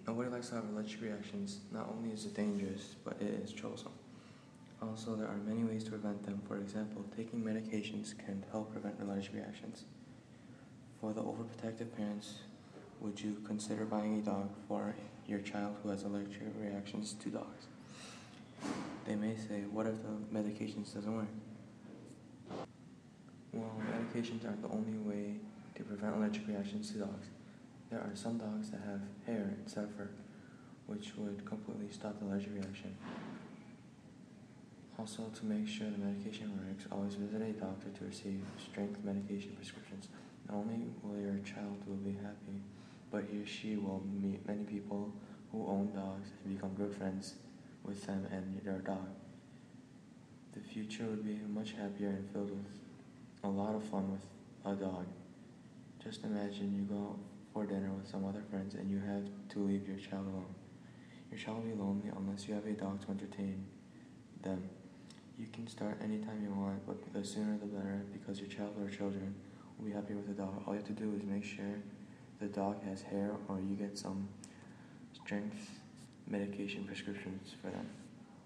Nobody likes to have allergic reactions. Not only is it dangerous, but it is troublesome. Also, there are many ways to prevent them. For example, taking medications can help prevent allergic reactions. For the overprotective parents, would you consider buying a dog for your child who has allergic reactions to dogs? They may say, what if the medications doesn't work? Well, medications aren't the only way to prevent allergic reactions to dogs. There are some dogs that have hair instead of fur, which would completely stop the allergic reaction. Also, to make sure the medication works, always visit a doctor to receive strength medication prescriptions. Not only will your child be happy, but he or she will meet many people who own dogs and become good friends with them and their dog. The future would be much happier and filled with a lot of fun with a dog. Just imagine you go out for dinner with some other friends and you have to leave your child alone. Your child will be lonely unless you have a dog to entertain them. You can start anytime you want, but the sooner the better, because your child or children will be happy with the dog. All you have to do is make sure the dog has hair, or you get some strength medication prescriptions for them.